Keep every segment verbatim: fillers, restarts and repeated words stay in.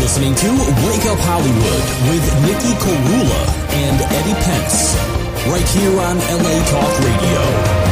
listening to Wake Up Hollywood with Nikki Korula and Eddie Pence, right here on L A Talk Radio.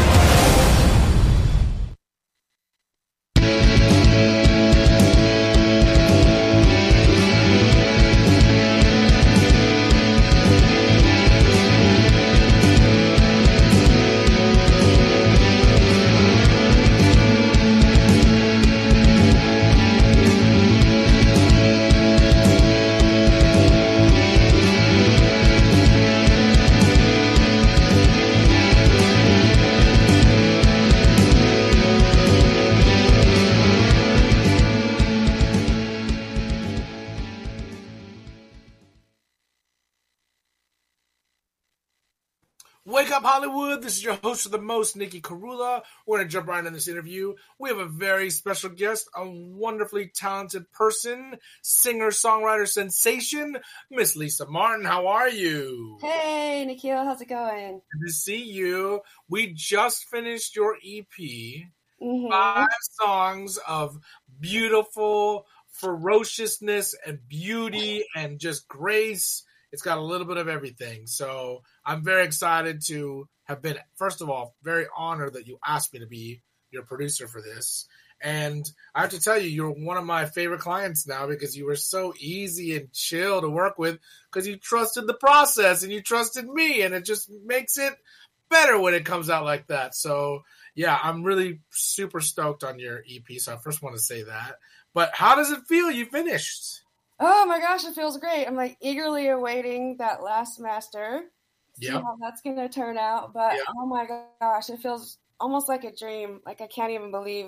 Wake Up Hollywood, this is your host of the most, Nikki Korula. We're going to jump right in this interview. We have a very special guest, a wonderfully talented person, singer, songwriter sensation, Miss Lisa Martin. How are you? Hey, Nikhil, how's it going? Good to see you. We just finished your E P, Mm-hmm. five songs of beautiful ferociousness and beauty and just grace. It's got a little bit of everything. So I'm very excited to have been, first of all, very honored that you asked me to be your producer for this. And I have to tell you, you're one of my favorite clients now because you were so easy and chill to work with because you trusted the process and you trusted me. And it just makes it better when it comes out like that. So, yeah, I'm really super stoked on your E P. So I first want to say that. But how does it feel you finished? Oh my gosh, it feels great. I'm like eagerly awaiting that last master. See Yeah. how that's going to turn out. But Yeah. oh my gosh, it feels almost like a dream. Like I can't even believe.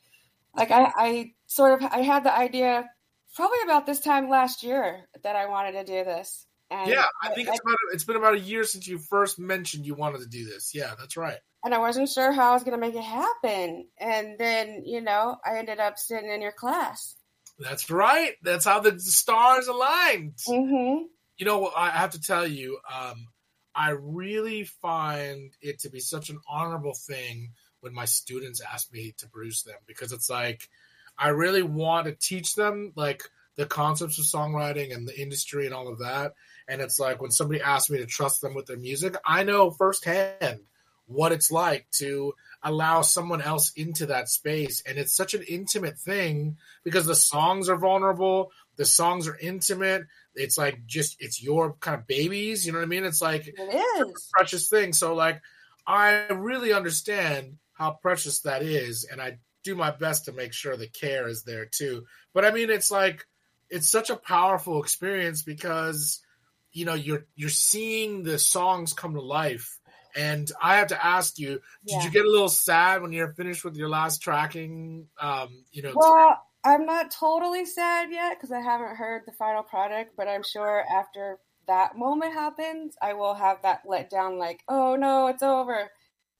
Like I, I sort of, I had the idea probably about this time last year that I wanted to do this. And Yeah, I think it's I, about it's been about a year since you first mentioned you wanted to do this. Yeah, that's right. and I wasn't sure how I was going to make it happen. And then, you know, I ended up sitting in your class. That's right. That's how the stars aligned. Mm-hmm. You know, I have to tell you, um, I really find it to be such an honorable thing when my students ask me to produce them because it's like I really want to teach them like the concepts of songwriting and the industry and all of that. And it's like when somebody asks me to trust them with their music, I know firsthand what it's like to allow someone else into that space. And it's such an intimate thing because the songs are vulnerable. The songs are intimate. It's like just, it's your kind of babies. You know what I mean? It's like It it's is. a precious thing. So like, I really understand how precious that is. And I do my best to make sure the care is there too. But I mean, it's like, it's such a powerful experience because, you know, you're, you're seeing the songs come to life. And I have to ask you, did Yeah. you get a little sad when you're finished with your last tracking? Um, you know, Well, I'm not totally sad yet because I haven't heard the final product, but I'm sure after that moment happens, I will have that let down like, oh no, it's over.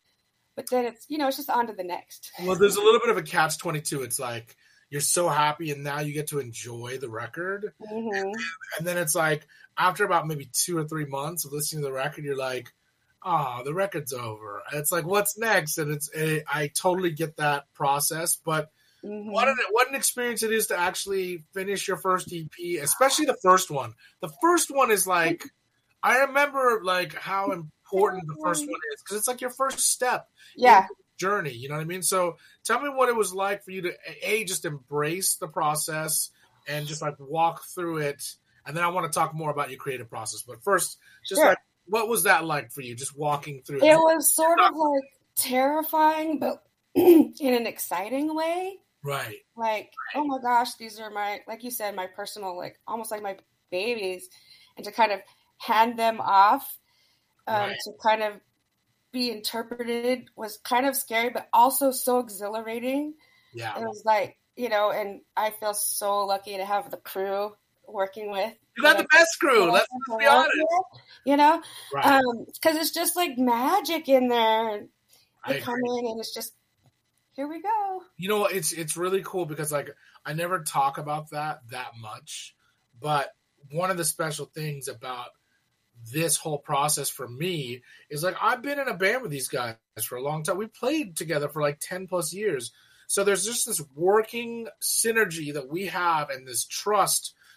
But then it's, you know, it's just on to the next. well, there's a little bit of a catch twenty-two. It's like you're so happy and now you get to enjoy the record. Mm-hmm. And then it's like after about maybe two or three months of listening to the record, you're like, oh, the record's over. And it's like, what's next? And it's, it, I totally get that process, but Mm-hmm. what an, what an experience it is to actually finish your first E P, especially the first one. The first one is like, I remember like how important the first one is because it's like your first step Yeah. in the journey. You know what I mean? So tell me what it was like for you to a just embrace the process and just like walk through it. And then I want to talk more about your creative process. But first, just Sure. like, what was that like for you? Just walking through It was sort of like terrifying, but in an exciting way. Right. Like, oh my gosh, these are my, like you said, my personal, like almost like my babies. And to kind of hand them off um, Right. to kind of be interpreted was kind of scary, but also so exhilarating. Yeah. It was like, you know, and I feel so lucky to have the crew working with. You got the best crew. Let's, let's be honest. You know, Right. um, because it's just like magic in there. I They come agree. in and it's just, here we go. You know, it's it's really cool because like I never talk about that that much, but one of the special things about this whole process for me is like I've been in a band with these guys for a long time. We played together for like ten plus years. So there's just this working synergy that we have and this trust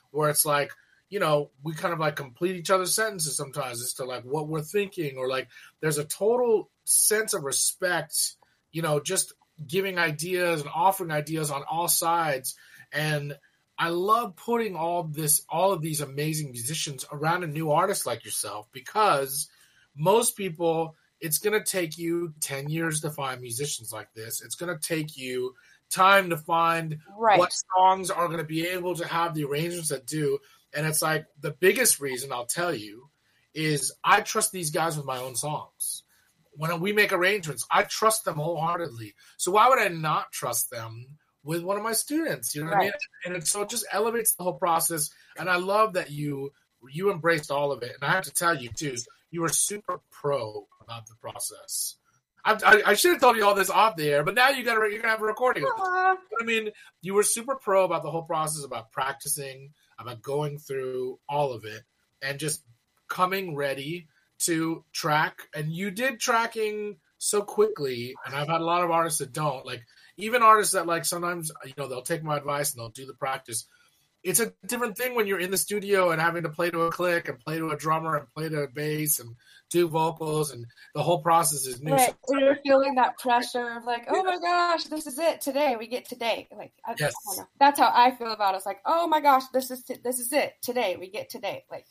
where it's like, you know, we kind of like complete each other's sentences sometimes as to like what we're thinking, or like there's a total sense of respect, you know, just giving ideas and offering ideas on all sides. And I love putting all this, all of these amazing musicians around a new artist like yourself, because most people, it's going to take you ten years to find musicians like this. It's going to take you time to find right. what songs are going to be able to have the arrangements that do. And it's like the biggest reason I'll tell you is I trust these guys with my own songs. When we make arrangements, I trust them wholeheartedly. So why would I not trust them with one of my students? You know what right. I mean? And it, so it just elevates the whole process. And I love that you you embraced all of it. And I have to tell you, too, you were super pro about the process. I, I, I should have told you all this off the air, but now you got to you're gonna have a recording of it. I mean, you were super pro about the whole process, about practicing, about going through all of it, and just coming ready to track. And you did tracking so quickly, and I've had a lot of artists that don't. Like even artists that like sometimes, you know, they'll take my advice and they'll do the practice. It's a different thing when you're in the studio and having to play to a click and play to a drummer and play to a bass and do vocals, and the whole process is new. Right. So you're feeling that pressure of like, oh my gosh, this is it today. We get today. Like, I, yes. I don't know. That's how I feel about it. It's like, oh my gosh, this is t- this is it today. We get today. Like,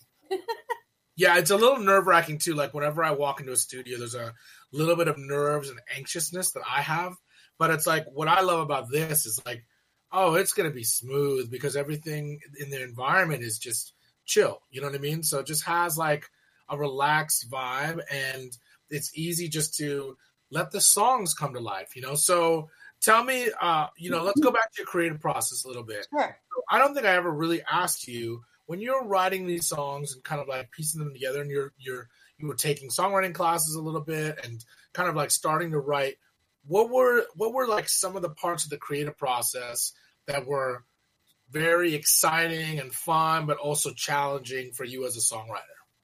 yeah, it's a little nerve wracking too. Like whenever I walk into a studio, there's a little bit of nerves and anxiousness that I have. But it's like what I love about this is like, oh, it's going to be smooth because everything in the environment is just chill. You know what I mean? So it just has like a relaxed vibe, and it's easy just to let the songs come to life, you know? So tell me, uh, you know, let's go back to your creative process a little bit. Sure. I don't think I ever really asked you, when you're writing these songs and kind of like piecing them together, and you're, you're, you were taking songwriting classes a little bit and kind of like starting to write, what were, what were like some of the parts of the creative process that were very exciting and fun, but also challenging for you as a songwriter?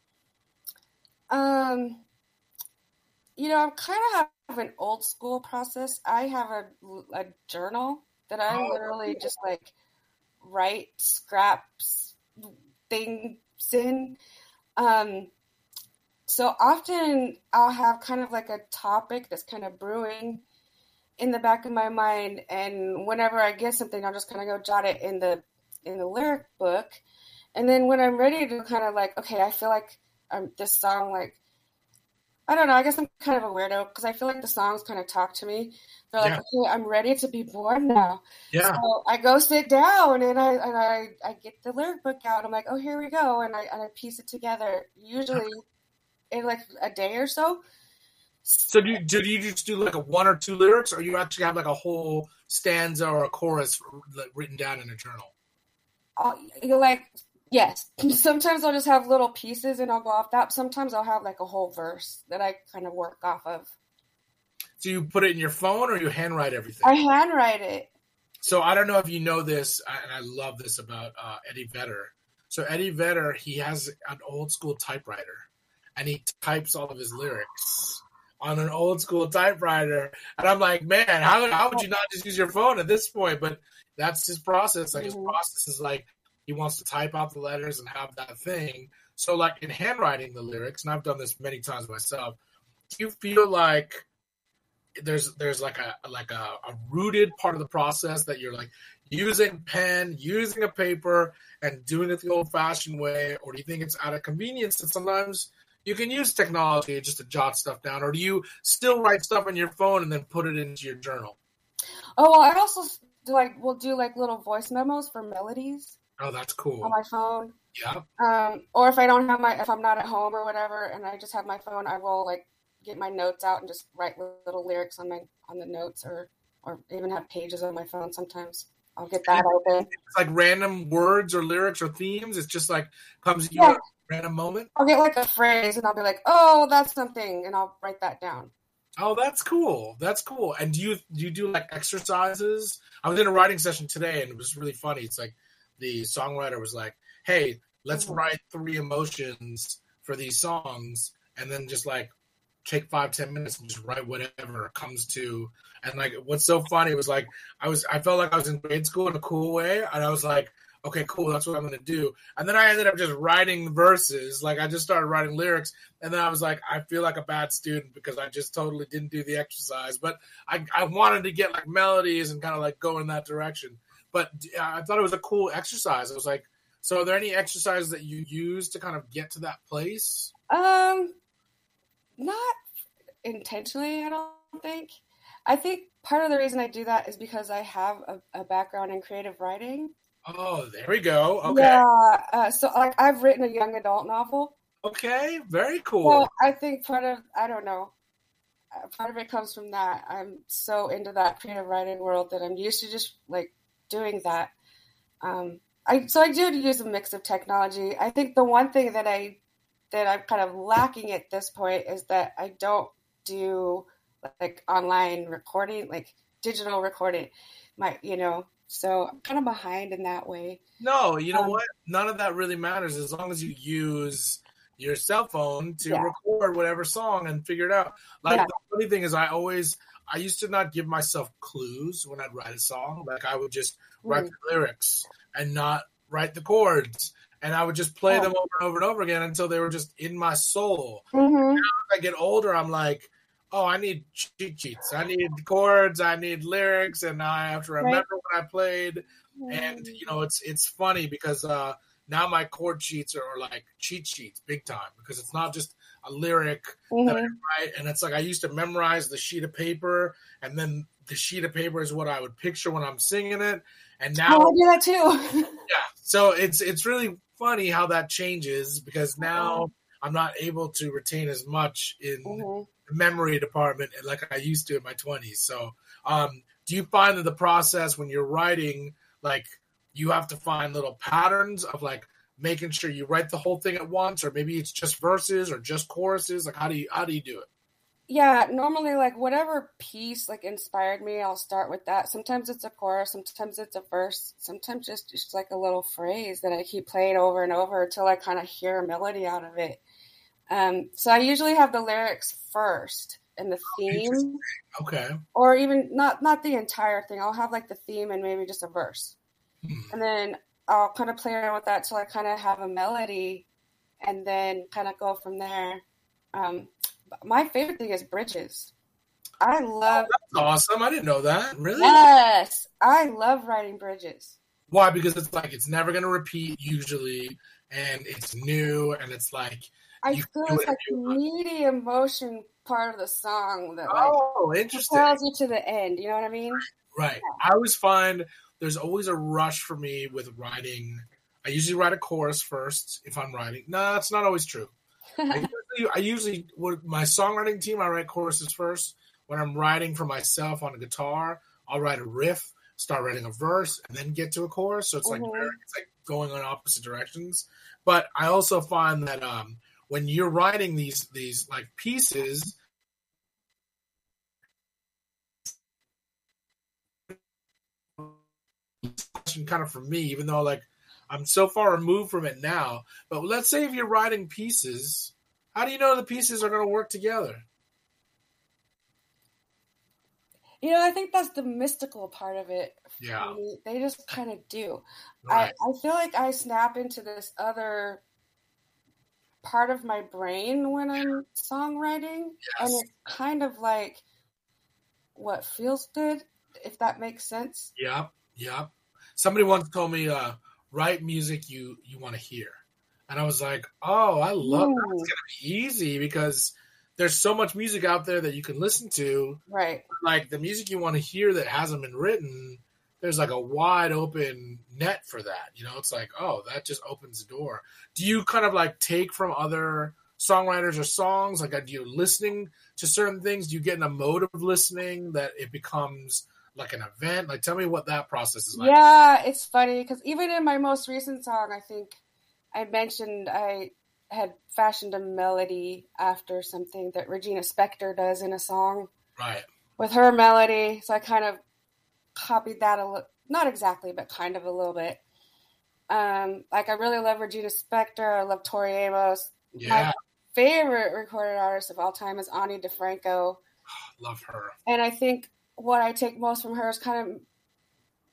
Um, you know, I'm kind of have an old school process. I have a, a journal that I oh, literally cool. just like write scraps things in. Um, so often I'll have kind of like a topic that's kind of brewing in the back of my mind, and whenever I get something, I'll just kind of go jot it in the in the lyric book. And then when I'm ready to kind of like, okay, I feel like um, this song, like, I don't know, I guess I'm kind of a weirdo because I feel like the songs kind of talk to me. They're like, yeah. okay, I'm ready to be born now. Yeah. So I go sit down and I and I, I get the lyric book out. I'm like, oh, here we go. And I and I piece it together, usually in like a day or so. So do you, do you just do like a one or two lyrics, or you actually have like a whole stanza or a chorus written down in a journal? I'll, you're like, yes. Sometimes I'll just have little pieces and I'll go off that. Sometimes I'll have like a whole verse that I kind of work off of. So you put it in your phone or you handwrite everything? I handwrite it. So I don't know if you know this, and I love this about uh, Eddie Vedder. So Eddie Vedder, he has an old school typewriter, and he types all of his lyrics on an old school typewriter. And I'm like, man, how how would you not just use your phone at this point? But that's his process. Like his process is like he wants to type out the letters and have that thing. So like in handwriting the lyrics, and I've done this many times myself, do you feel like there's there's like a like a, a rooted part of the process that you're like using pen, using a paper, and doing it the old fashioned way? Or do you think it's out of convenience that sometimes you can use technology just to jot stuff down? Or do you still write stuff on your phone and then put it into your journal? Oh, well, I also do like will do like little voice memos for melodies. Oh, that's cool. On my phone. Yeah. Um, or if I don't have my, if I'm not at home or whatever, and I just have my phone, I will like get my notes out and just write little lyrics on my on the notes, or or even have pages on my phone. Sometimes I'll get that open. It's like random words or lyrics or themes. It's just like comes to you yeah. at a random moment. I'll get like a phrase and I'll be like, oh, that's something, and I'll write that down. Oh, that's cool. That's cool. And do you do you do like exercises? I was in a writing session today, and it was really funny. It's like the songwriter was like, hey, let's mm-hmm. write three emotions for these songs, and then just like take five, ten minutes and just write whatever comes to. And like, what's so funny was like, I was, I felt like I was in grade school in a cool way. And I was like, okay, cool, that's what I'm going to do. And then I ended up just writing verses. Like, I just started writing lyrics. And then I was like, I feel like a bad student because I just totally didn't do the exercise. But I, I wanted to get, like, melodies and kind of, like, go in that direction. But I thought it was a cool exercise. I was like, so are there any exercises that you use to kind of get to that place? Um, not intentionally, I don't think. I think part of the reason I do that is because I have a, a background in creative writing. Oh, there we go. Okay. Yeah. Uh, so, like, I've written a young adult novel. Okay. Very cool. So I think part of, I don't know, uh, part of it comes from that. I'm so into that creative writing world that I'm used to just, like, doing that. Um, I so I do use a mix of technology. I think the one thing that I that I'm kind of lacking at this point is that I don't do like online recording, like digital recording. My, you know, so I'm kind of behind in that way. No, you know um, what? None of that really matters as long as you use your cell phone to yeah. record whatever song and figure it out. Like, yeah. the funny thing is, I always, I used to not give myself clues when I'd write a song. Like, I would just write Mm. the lyrics and not write the chords. And I would just play Oh. them over and over and over again until they were just in my soul. Mm-hmm. Now, as I get older, I'm like, oh, I need cheat sheets. I need chords. I need lyrics. And I have to remember Right. what I played. And, you know, it's it's funny because uh, now my chord sheets are like cheat sheets big time because it's not just a lyric Mm-hmm. that I write. And it's like I used to memorize the sheet of paper, and then the sheet of paper is what I would picture when I'm singing it. And now, Oh, I do that too. yeah, so it's it's really funny how that changes because now I'm not able to retain as much in mm-hmm. the memory department like I used to in my twenties. So um, do you find that the process when you're writing, like you have to find little patterns of like making sure you write the whole thing at once, or maybe it's just verses or just choruses? Like how do you how do you do it? Yeah, normally like whatever piece like inspired me, I'll start with that. Sometimes it's a chorus, sometimes it's a verse, sometimes just just like a little phrase that I keep playing over and over until I kind of hear a melody out of it. Um, so I usually have the lyrics first and the theme, Okay. or even not not the entire thing. I'll have like the theme and maybe just a verse, Hmm. and then I'll kind of play around with that till I kind of have a melody, and then kind of go from there. Um, my favorite thing is bridges. I love. That's awesome. I didn't know that. Really? Yes, I love writing bridges. Why? Because it's like it's never going to repeat usually, and it's new, and it's like I you feel do it's it like if you want. meaty emotion part of the song that like Oh, interesting. propels you to the end. You know what I mean? Right. I always find there's always a rush for me with writing. I usually write a chorus first if I'm writing. No, that's not always true. I usually, I usually with my songwriting team, I write choruses first. When I'm writing for myself on a guitar, I'll write a riff, start writing a verse, and then get to a chorus. So it's like Mhm. very, it's like going on opposite directions. But I also find that um, when you're writing these these like pieces, kind of for me, even though like I'm so far removed from it now. But let's say if you're writing pieces, how do you know the pieces are going to work together? You know, I think that's the mystical part of it. Yeah. I mean, they just kind of do. Right. I, I feel like I snap into this other part of my brain when I'm songwriting. Yes. And it's kind of like what feels good, if that makes sense. Yep. Yep. Somebody once told me, uh, write music you, you want to hear. And I was like, oh, I love that. It's going to be easy because there's so much music out there that you can listen to. Right. Like the music you want to hear that hasn't been written, there's like a wide open net for that. You know, it's like, oh, that just opens the door. Do you kind of like take from other songwriters or songs? Like, are you listening to certain things? Do you get in a mode of listening that it becomes like an event? Like, tell me what that process is like. Yeah, it's funny because even in my most recent song, I think I mentioned I had fashioned a melody after something that Regina Spektor does in a song. Right. With her melody. So I kind of copied that a little, not exactly, but kind of a little bit. Um, like I really love Regina Spektor. I love Tori Amos. Yeah. My favorite recorded artist of all time is Ani DeFranco. Love her. And I think what I take most from her is kind of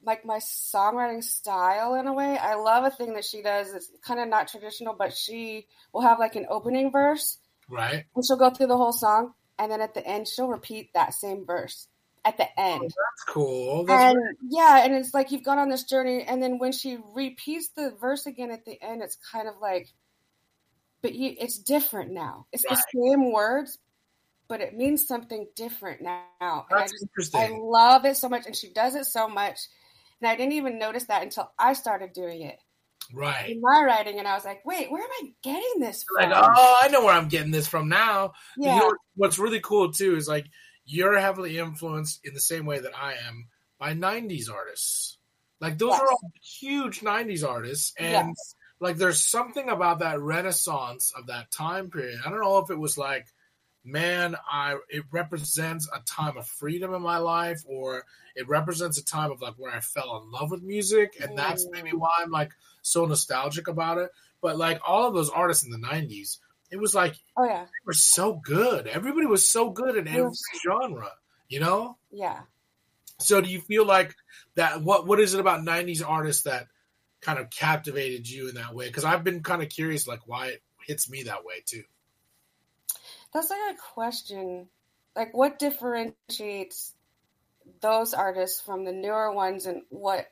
like my songwriting style in a way. I love a thing that she does. It's kind of not traditional, but she will have like an opening verse. Right. And she'll go through the whole song. And then at the end, she'll repeat that same verse at the end. Oh, that's cool. That's and weird. Yeah, and it's like you've gone on this journey. And then when she repeats the verse again at the end, it's kind of like, but you, it's different now. It's right. the same words, but it means something different now. And That's I just, interesting. I love it so much. And she does it so much. And I didn't even notice that until I started doing it. Right. In my writing. And I was like, wait, where am I getting this from? Like, oh, I know where I'm getting this from now. Yeah. You know, what's really cool, too, is like you're heavily influenced in the same way that I am by nineties artists. Like, those yes. are all huge nineties artists. And, yes. like, there's something about that renaissance of that time period. I don't know if it was like, man, I it represents a time of freedom in my life, or it represents a time of like where I fell in love with music, and that's maybe why I'm like so nostalgic about it. But like all of those artists in the nineties, it was like, oh yeah, they were so good. Everybody was so good in every genre, you know? Yeah. So do you feel like that? What what is it about nineties artists that kind of captivated you in that way? Because I've been kind of curious, like why it hits me that way too. That's a good question. Like, what differentiates those artists from the newer ones, and what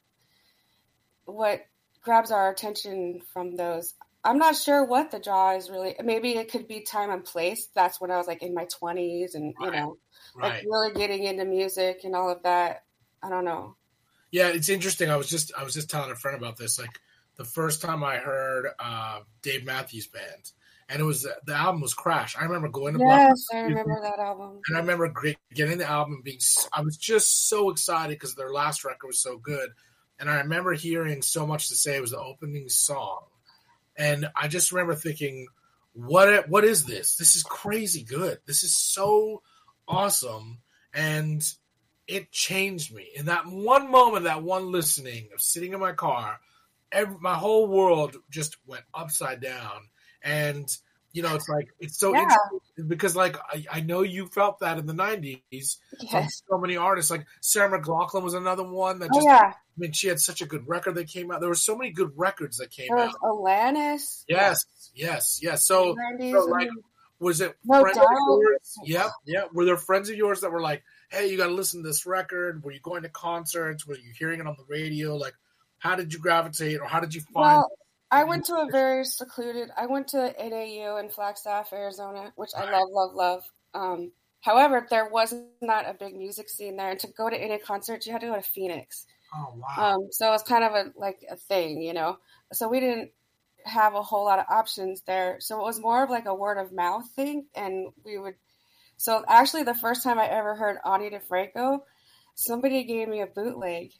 what grabs our attention from those? I'm not sure what the draw is really. Maybe it could be time and place. That's when I was like in my twenties, and you right. know, right. like really getting into music and all of that. I don't know. Yeah, it's interesting. I was just I was just telling a friend about this. Like the first time I heard uh, Dave Matthews Band. And it was the album was Crash. I remember going to yes, Block I remember that album. And I remember getting the album and being. I was just so excited because their last record was so good, and I remember hearing So Much to Say. It was the opening song, and I just remember thinking, "What? What is this? This is crazy good. This is so awesome!" And it changed me in that one moment, that one listening of sitting in my car. Every, my whole world just went upside down. And, you know, it's like, it's so yeah. interesting because, like, I, I know you felt that in the nineties yes. from so many artists. Like, Sarah McLachlan was another one that just, oh, yeah. I mean, she had such a good record that came out. There were so many good records that came there out. There was Alanis. Yes, yes, yes. So, so like, was it no friends doubt. of yours? Yep, yep. Were there friends of yours that were like, hey, you got to listen to this record? Were you going to concerts? Were you hearing it on the radio? Like, how did you gravitate, or how did you find well, I went to a very secluded, I went to N A U in Flagstaff, Arizona, which I love, love, love. Um, however, there was not a big music scene there. And to go to any concerts, you had to go to Phoenix. Oh, wow. Um, so it was kind of a like a thing, you know. So we didn't have a whole lot of options there. So it was more of like a word of mouth thing. And we would, so actually the first time I ever heard Ani DeFranco, somebody gave me a bootleg.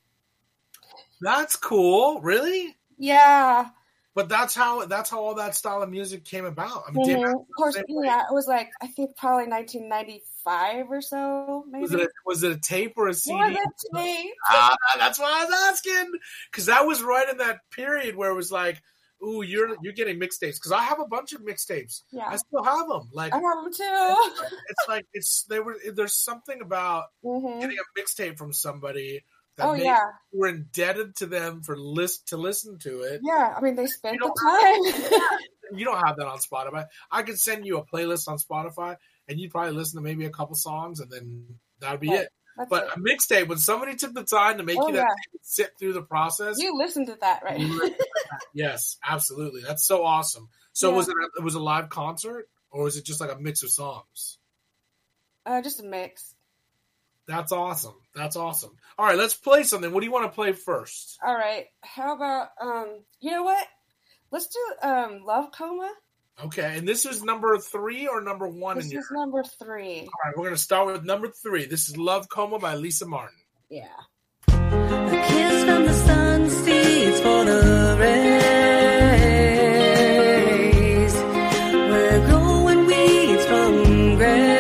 That's cool. Really? Yeah. But that's how that's how all that style of music came about. I mean, mm-hmm. Of course, yeah, it was like I think probably nineteen ninety-five or so. Maybe was it a, was it a tape or a C D? It was a tape. Ah, that's why I was asking, because that was right in that period where it was like, "Ooh, you're you're getting mixtapes." Because I have a bunch of mixtapes. Yeah, I still have them. Like I have them too. It's like it's they were. There's something about mm-hmm. getting a mixtape from somebody. That oh yeah, we're indebted to them for list to listen to it. Yeah, I mean they spent the time. Have, you don't have that on Spotify. I could send you a playlist on Spotify, and you'd probably listen to maybe a couple songs, and then that'd be right. it. That's but it. A mixtape, when somebody took the time to make oh, you that yeah. sit through the process, you listened to that, right? Yes, absolutely. That's so awesome. So yeah. was it a, it was a live concert, or was it just like a mix of songs? Uh, just a mix. That's awesome. That's awesome. All right, let's play something. What do you want to play first? All right. How about, um, you know what? Let's do um, Love Coma. Okay, and this is number three or number one? This in your... is number three. All right, we're going to start with number three. This is Love Coma by Lisa Martin. Yeah. A kiss from the sun seeds for the rays. We're growing weeds from graves.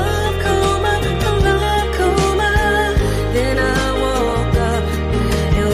It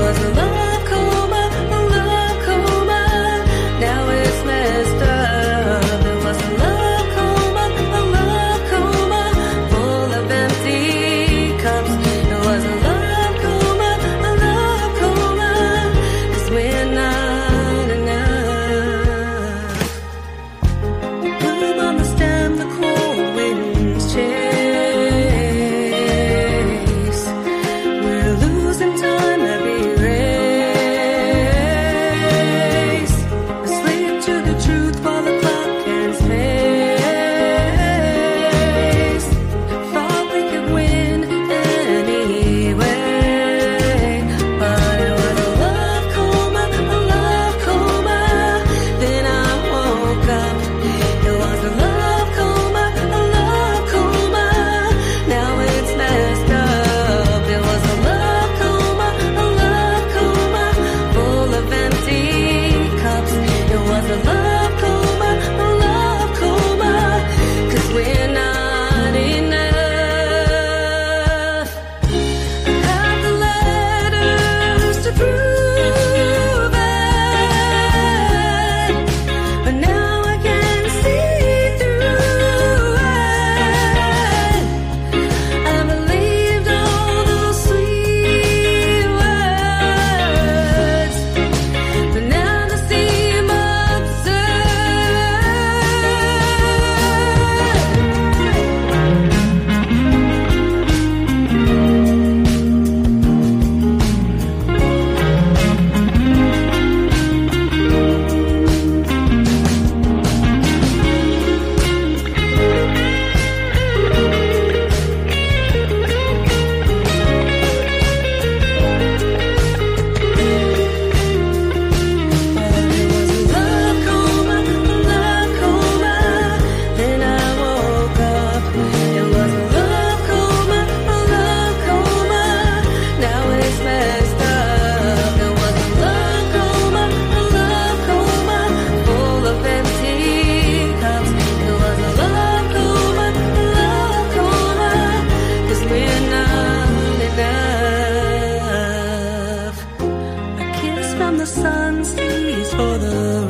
for the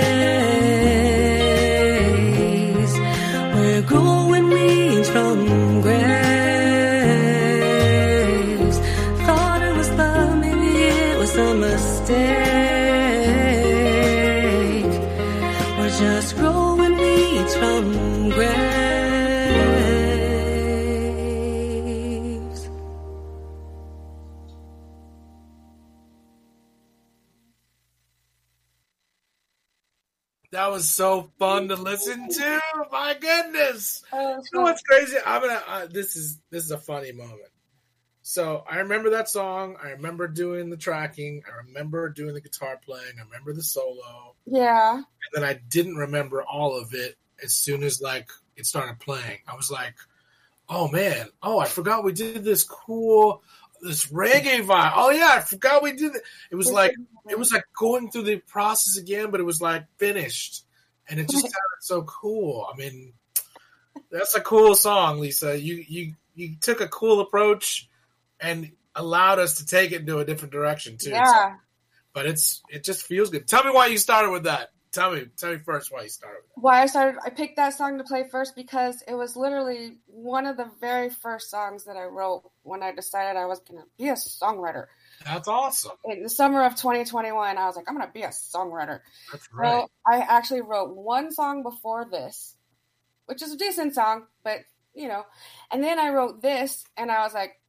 race, where growing weeds from graves. Thought it was love, maybe it was a mistake. We're just growing weeds from graves. That was so fun to listen to. My goodness. Oh, You know what's crazy? I'm gonna. Uh, this is this is a funny moment. So I remember that song. I remember doing the tracking. I remember doing the guitar playing. I remember the solo. yeah. And then I didn't remember all of it as soon as like it started playing. I was like, oh man, oh I forgot we did this cool this reggae vibe. Oh yeah, I forgot we did it. It was like it was like going through the process again, but it was like finished. And it just sounded so cool. I mean, that's a cool song, Lisa. You you you took a cool approach and allowed us to take it into a different direction too. Yeah. But it's it just feels good. Tell me why you started with that. Tell me, tell me first why you started with that. Why I started, I picked that song to play first because it was literally one of the very first songs that I wrote when I decided I was going to be a songwriter. That's awesome. In the summer of twenty twenty-one, I was like, I'm going to be a songwriter. That's right. So I actually wrote one song before this, which is a decent song, but, you know, and then I wrote this, and I was like,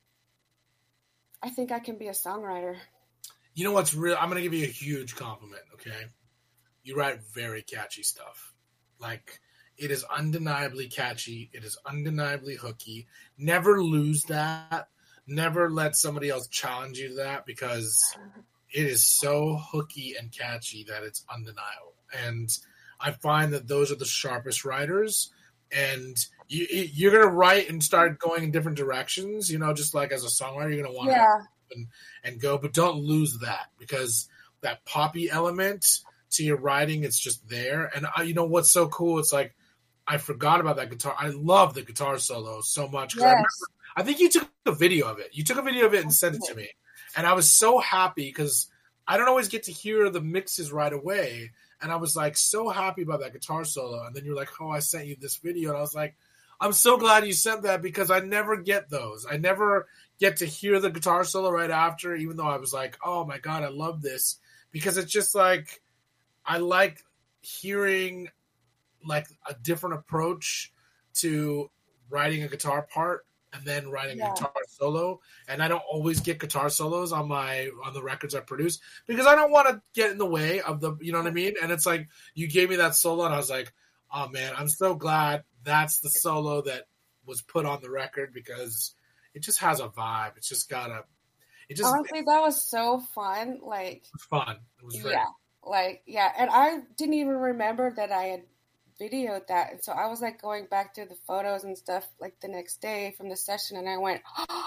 I think I can be a songwriter. You know what's real? I'm going to give you a huge compliment, okay? You write very catchy stuff. Like, it is undeniably catchy. It is undeniably hooky. Never lose that. Never let somebody else challenge you to that because it is so hooky and catchy that it's undeniable. And I find that those are the sharpest writers. And you, you're going to write and start going in different directions, you know, just like as a songwriter, you're going to want Yeah. to and, and go, but don't lose that because that poppy element to your writing, it's just there. And I, you know what's so cool? It's like I forgot about that guitar. I love the guitar solo so much. 'Cause I, Yes. remember, I think you took a video of it. You took a video of it and sent it to me, and I was so happy because I don't always get to hear the mixes right away. And I was like so happy about that guitar solo. And then you're like, "Oh, I sent you this video," and I was like, "I'm so glad you sent that because I never get those. I never get to hear the guitar solo right after, even though I was like, oh my god, I love this because it's just like." I like hearing like a different approach to writing a guitar part and then writing Yeah. a guitar solo. And I don't always get guitar solos on my on the records I produce because I don't want to get in the way of the, you know what I mean? And it's like you gave me that solo and I was like, oh man, I'm so glad that's the solo that was put on the record because it just has a vibe. It's just got a it just Honestly, that was so fun. Like, it's fun. It was great. yeah. Like, yeah. And I didn't even remember that I had videoed that. And so I was like going back to the photos and stuff like the next day from the session. And I went,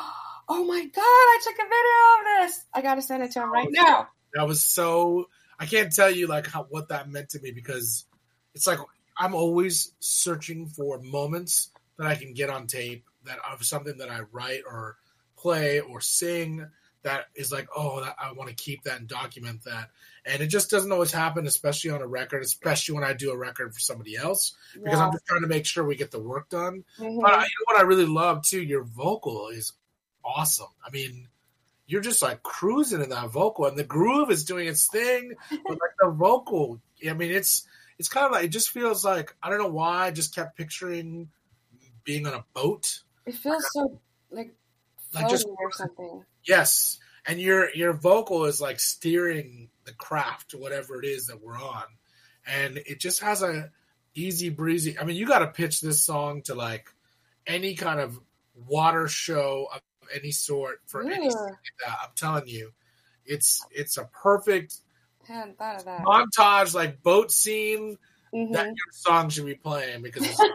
oh my God, I took a video of this. I got to send it to him right now. That was so, I can't tell you like how, what that meant to me because it's like, I'm always searching for moments that I can get on tape that of something that I write or play or sing that is like, oh, that, I want to keep that and document that. And it just doesn't always happen, especially on a record, especially when I do a record for somebody else, because Yeah. I'm just trying to make sure we get the work done. Mhm. But I, you know what I really love, too? Your vocal is awesome. I mean, you're just like cruising in that vocal, and the groove is doing its thing. But like the vocal, I mean, it's it's kind of like, it just feels like, I don't know why, I just kept picturing being on a boat. It feels so like Like just floaty or something. Yes, and your your vocal is like steering the craft, whatever it is that we're on, and it just has a easy breezy. I mean, you got to pitch this song to like any kind of water show of any sort for Yeah. anything like that. I'm telling you, it's it's a perfect I hadn't thought of that. montage, like boat scene Mhm. that your song should be playing because it's,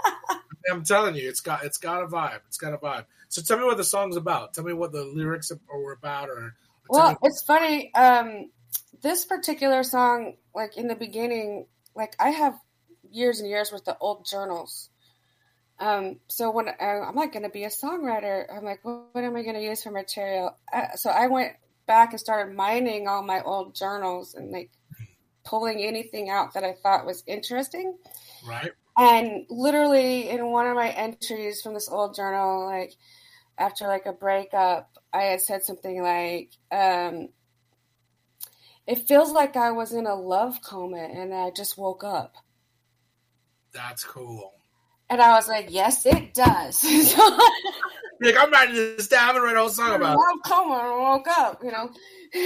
I'm telling you, it's got it's got a vibe. It's got a vibe. So tell me what the song's about. Tell me what the lyrics are about, or, or tell Well, me- it's funny. Um, this particular song, like in the beginning, like I have years and years worth of old journals. Um, so when uh, I'm like going to be a songwriter, I'm like, what, what am I going to use for material? Uh, so I went back and started mining all my old journals and like pulling anything out that I thought was interesting. Right. And literally in one of my entries from this old journal, like after like a breakup, I had said something like, um, it feels like I was in a love coma and I just woke up. That's cool. And I was like, yes, it does. So, like, I'm writing this down. I'm going to write a whole song about it. love coma and I woke up, you know.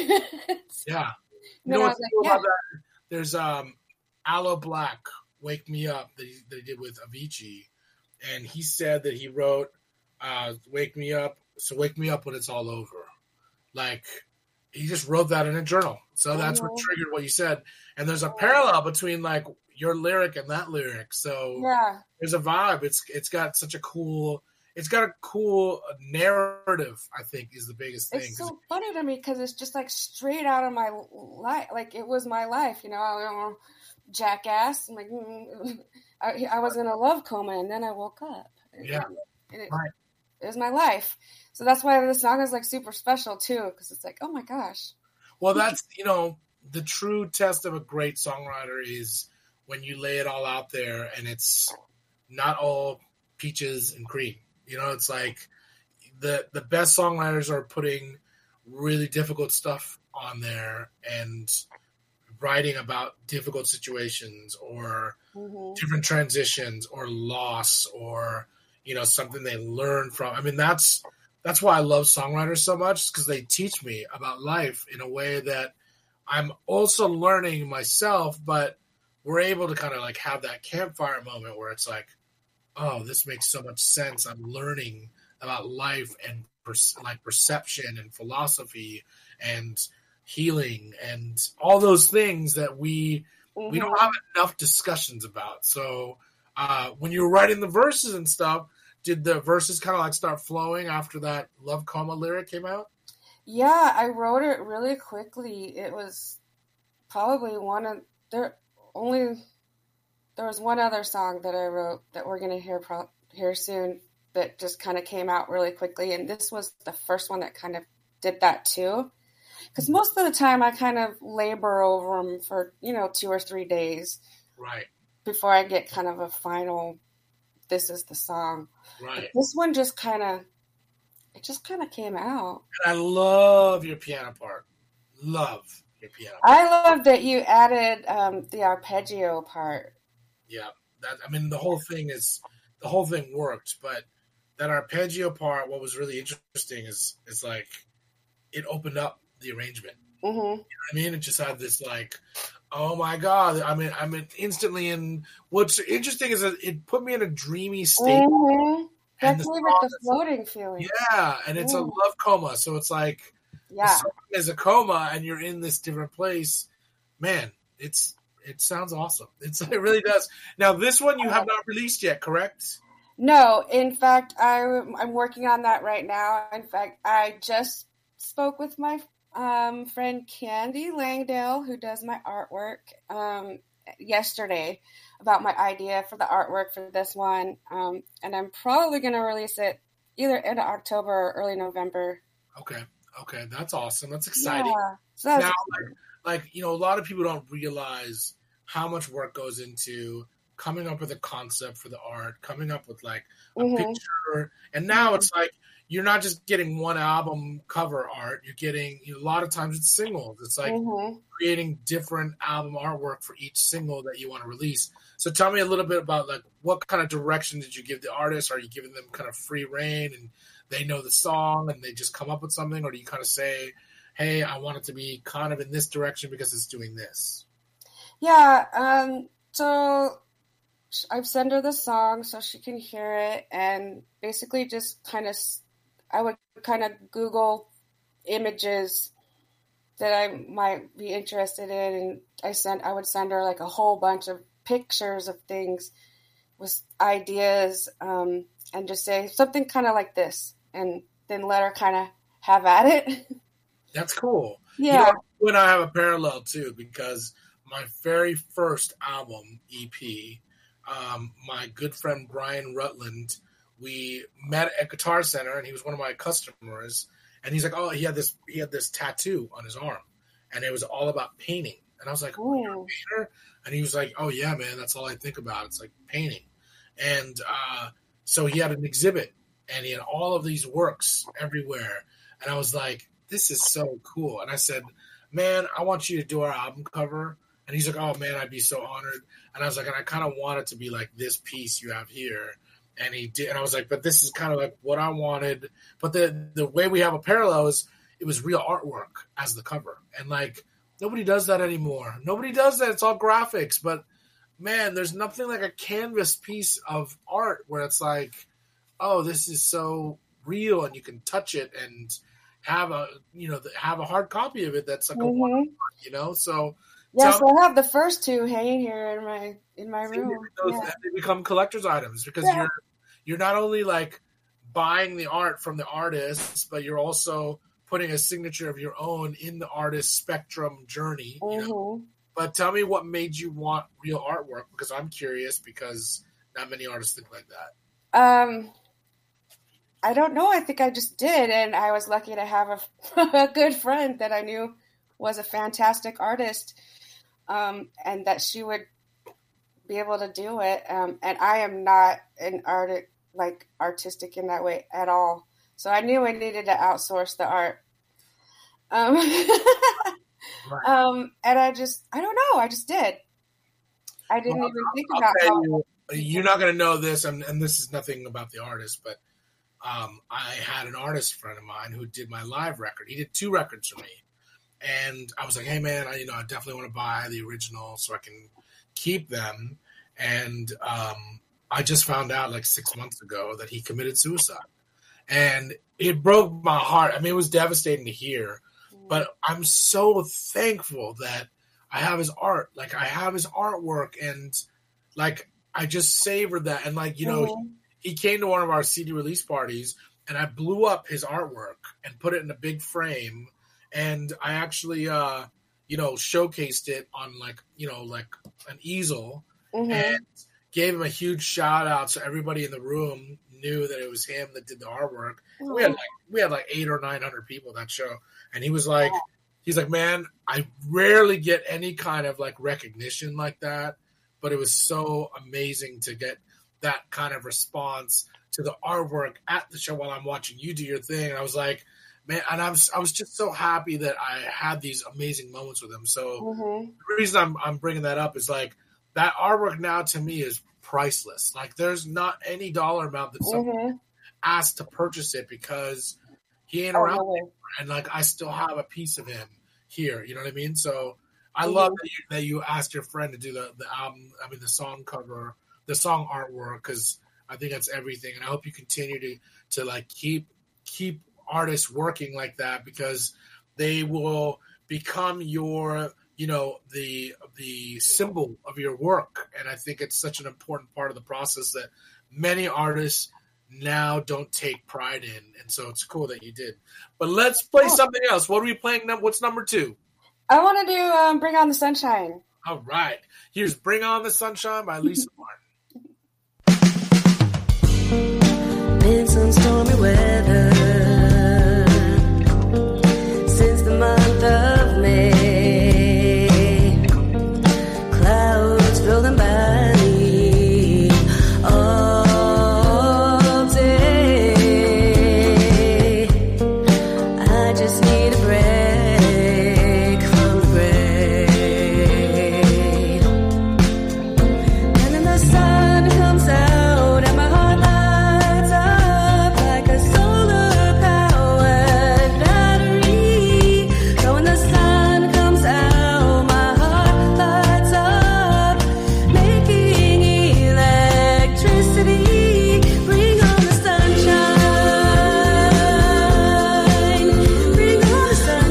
Yeah. You Then know I what's was cool like, yeah. about that? There's um, Aloe Black, Wake Me Up, that he, that he did with Avicii. And he said that he wrote uh, Wake Me Up, so wake me up when it's all over. Like, he just wrote that in a journal. So that's Mhm. what triggered what you said. And there's a parallel between, like, your lyric and that lyric. So Yeah. there's a vibe. It's It's got such a cool... It's got a cool narrative, I think, is the biggest thing. It's so funny to me because it's just like straight out of my life. Like it was my life, you know. I don't know, jackass. I'm like, mm. I, I was in a love coma and then I woke up. Yeah, And it, right. it was my life. So that's why the song is like super special too, because it's like, oh my gosh. Well, that's, you know, the true test of a great songwriter is when you lay it all out there and it's not all peaches and cream. You know, it's like the the best songwriters are putting really difficult stuff on there and writing about difficult situations or Mm-hmm. different transitions or loss or, you know, something they learn from. I mean, that's that's why I love songwriters so much, because they teach me about life in a way that I'm also learning myself, but we're able to kind of like have that campfire moment where it's like, oh, this makes so much sense. I'm learning about life and per- like perception and philosophy and healing and all those things that we Mm-hmm. we don't have enough discussions about. So uh, when you were writing the verses and stuff, did the verses kind of like start flowing after that Love Coma lyric came out? Yeah, I wrote it really quickly. It was probably one of there only there was one other song that I wrote that we're gonna hear pro- hear soon that just kind of came out really quickly, and this was the first one that kind of did that too. Because most of the time I kind of labor over them for, you know, two or three days Right, before I get kind of a final, this is the song. right. This one just kind of, it just kind of came out. And I love your piano part. Love your piano part. I love that you added um, the arpeggio part. Yeah, that I mean the whole thing is the whole thing worked, but that arpeggio part, what was really interesting is is like it opened up the arrangement. Mm-hmm. You know what I mean? It just had this like, oh my god! I mean, I'm instantly in. What's interesting is that it put me in a dreamy state. Mm-hmm. That And gave the it song the is- floating feeling. Yeah, and it's a Mm. love coma, so it's like the Yeah. song is a coma, and you're in this different place. Man, it's it sounds awesome. It's it really does. Now, this one you have not released yet, correct? No, in fact, I, I'm working on that right now. In fact, I just spoke with my um, friend Candy Langdale, who does my artwork, um, yesterday about my idea for the artwork for this one. Um, and I'm probably going to release it either end of October or early November. Okay, okay, that's awesome. That's exciting. Yeah. So that's, Now, like, like you know, a lot of people don't realize how much work goes into coming up with a concept for the art, coming up with like a Mhm. picture, and now it's like you're not just getting one album cover art. You're getting you know, a lot of times it's singles. It's like mhm. creating different album artwork for each single that you want to release. So tell me a little bit about like what kind of direction did you give the artist? Are you giving them kind of free reign and they know the song and they just come up with something, or do you kind of say, hey, I want it to be kind of in this direction because it's doing this? Yeah, um, so sh- I've sent her the song so she can hear it, and basically just kind of, I would kind of Google images that I might be interested in, and I sent, I would send her like a whole bunch of pictures of things with ideas, um, and just say something kind of like this, and then let her kind of have at it. That's cool. Yeah. You know, you and I have a parallel too, because my very first album, E P, um, my good friend Brian Rutland, we met at Guitar Center, and he was one of my customers. And he's like, "Oh, he had this, he had this tattoo on his arm, and it was all about painting." And I was like, oh, you're a painter? And he was like, oh, yeah, man, that's all I think about. It's like painting. And uh, so he had an exhibit, and he had all of these works everywhere. And I was like, this is so cool. And I said, man, I want you to do our album cover. And he's like, oh, man, I'd be so honored. And I was like, and I kind of want it to be like this piece you have here. And he did. And I was like, but this is kind of like what I wanted. But the, the way we have a parallel is it was real artwork as the cover. And like, nobody does that anymore. Nobody does that. It's all graphics. But, man, there's nothing like a canvas piece of art where it's like, oh, this is so real and you can touch it and have a, you know, have a hard copy of it that's like mm-hmm. a one, you know? So, yeah, so I have the first two hanging here in my in my room. Those, yeah. They become collector's items because yeah. you're you're not only like buying the art from the artists, but you're also putting a signature of your own in the artist's spectrum journey. Mm-hmm. You know? But tell me what made you want real artwork, because I'm curious, because not many artists think like that. Um, I don't know. I think I just did, and I was lucky to have a, a good friend that I knew was a fantastic artist, um, and that she would be able to do it. Um, and I am not an art like artistic in that way at all. So I knew I needed to outsource the art. Um, right. um, and I just, I don't know. I just did. I didn't well, even think I'll about how. You, you're not going to know this, and, and this is nothing about the artist, but um, I had an artist friend of mine who did my live record. He did two records for me. And I was like, hey, man, I, you know, I definitely want to buy the original so I can keep them. And um, I just found out like six months ago that he committed suicide. And it broke my heart. I mean, it was devastating to hear. But I'm so thankful that I have his art. Like, I have his artwork. And, like, I just savored that. And, like, you know, mm-hmm. he, he came to one of our C D release parties, and I blew up his artwork and put it in a big frame. And I actually, uh, you know, showcased it on like, you know, like an easel mm-hmm. and gave him a huge shout out. So everybody in the room knew that it was him that did the artwork. Mm-hmm. We had like, we had like eight or nine hundred people that show. And he was like, he's like, man, I rarely get any kind of like recognition like that, but it was so amazing to get that kind of response to the artwork at the show while I'm watching you do your thing. And I was like, man, and I was I was just so happy that I had these amazing moments with him. So mm-hmm. the reason I'm I'm bringing that up is like that artwork now to me is priceless. Like there's not any dollar amount that someone mm-hmm. asked to purchase it because he ain't around oh, anymore. And like I still have a piece of him here. You know what I mean? So I mm-hmm. love that you, that you asked your friend to do the the album. I mean the song cover, the song artwork, because I think that's everything. And I hope you continue to to like keep keep. artists working like that, because they will become your, you know, the the symbol of your work. And I think it's such an important part of the process that many artists now don't take pride in. And so it's cool that you did. But let's play oh. something else. What are we playing? What's number two? I want to do um, Bring On the Sunshine. All right. Here's Bring On the Sunshine by Lisa Martin. Been some stormy weather since the month of May. Clouds rolling by me all day. I just need a break from the gray. And then the sun comes out and my heart lights up like a solar powered battery. So when the sun comes out, my heart lights up, making electricity. Bring on the sunshine, bring on the sunshine.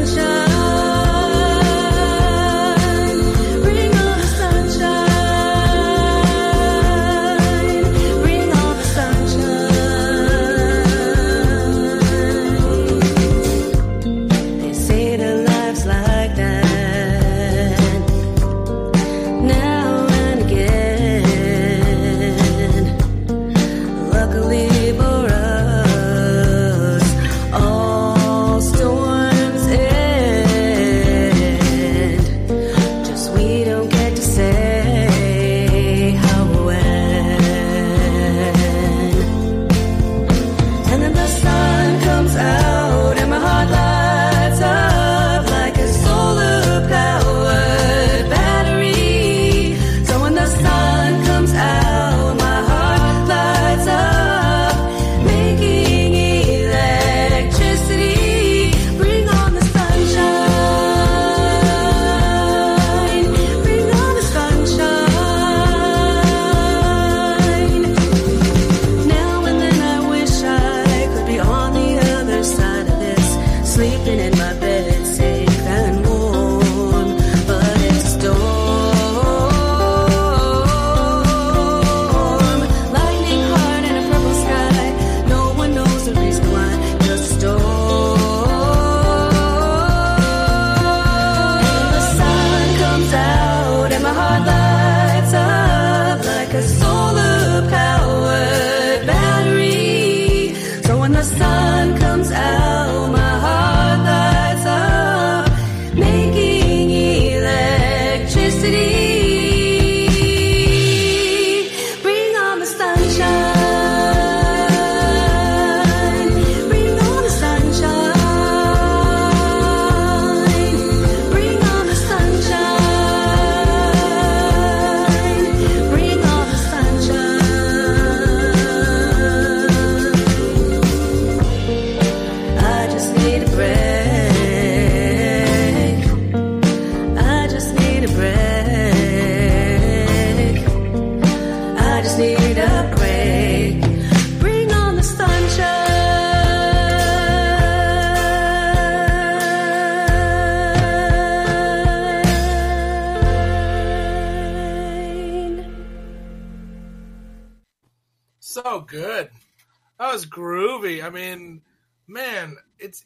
sleeping in my bed, safe and warm, but it's storm. Lightning hard in a purple sky. No one knows the reason why. Just storm. And the sun comes out and my heart lights up like a solar-powered battery. So when the sun comes out, my heart lights up, making electricity. Bring on the sunshine. Bring on the sunshine. Bring on the sunshine. Bring on the sunshine. I just need a break. I just need a break. I just need a break. Bring on the sunshine. So good. That was groovy. I mean, man, it's.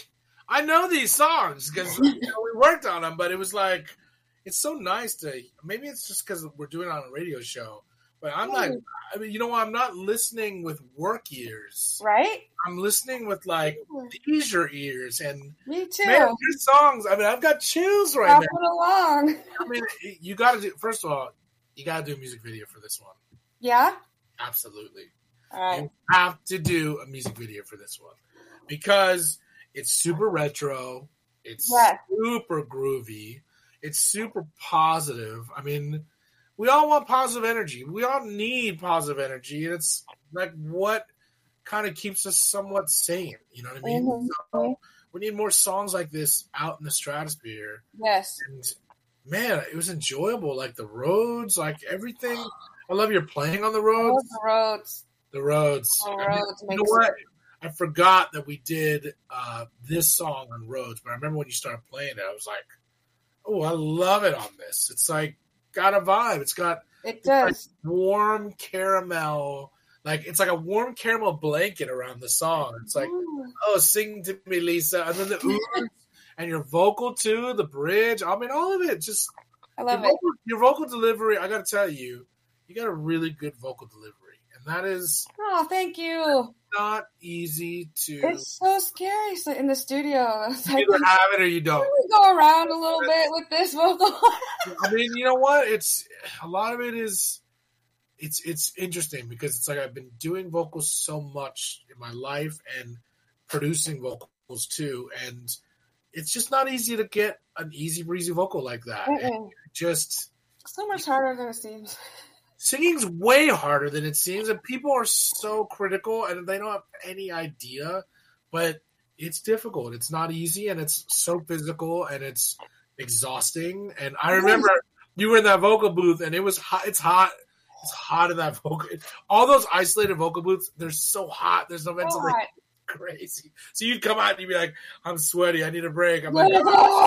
I know these songs because you know, we worked on them, but it was like, it's so nice to. Maybe it's just because we're doing it on a radio show, but I'm not. I mean, you know what? I'm not listening with work ears. Right? I'm listening with like leisure ears, and Me too. man, your songs. I mean, I've got chills right Pop now. it along. I mean, you got to do. First of all, you got to do a music video for this one. Yeah? Absolutely. All right. You have to do a music video for this one because it's super retro. It's Yes. super groovy. It's super positive. I mean, we all want positive energy. We all need positive energy. And it's like what kind of keeps us somewhat sane. You know what I mean? Mhm. So we need more songs like this out in the stratosphere. Yes. And man, it was enjoyable. Like the roads, like everything. I love your playing on the Oh, roads. the roads. The roads. The I mean, roads you makes know what? I forgot that we did uh, this song on roads, but I remember when you started playing it, I was like, "Oh, I love it on this." It's like got a vibe. It's got It it's like does. warm caramel, like it's like a warm caramel blanket around the song. It's like, Ooh. "Oh, sing to me, Lisa," and then the oohs and your vocal too, the bridge. I mean, all of it. Just I your love it. vocal, your vocal delivery. I got to tell you, you got a really good vocal delivery, and that is Oh, thank you. not easy to It's so scary so in the studio. It's like, either have it or you don't. can we go around a little bit with this vocal? I mean, you know what? It's a lot of it is it's it's interesting because it's like I've been doing vocals so much in my life and producing vocals too, and it's just not easy to get an easy breezy vocal like that. And Mm-mm. just So much harder than it seems. singing's way harder than it seems, and people are so critical and they don't have any idea, but it's difficult. It's not easy, and it's so physical, and it's exhausting. And I remember you were in that vocal booth, and it was hot. It's hot. It's hot in that vocal. All those isolated vocal booths, they're so hot. There's no ventilation. God. Crazy. So you'd come out and you'd be like, "I'm sweaty. I need a break." I'm like,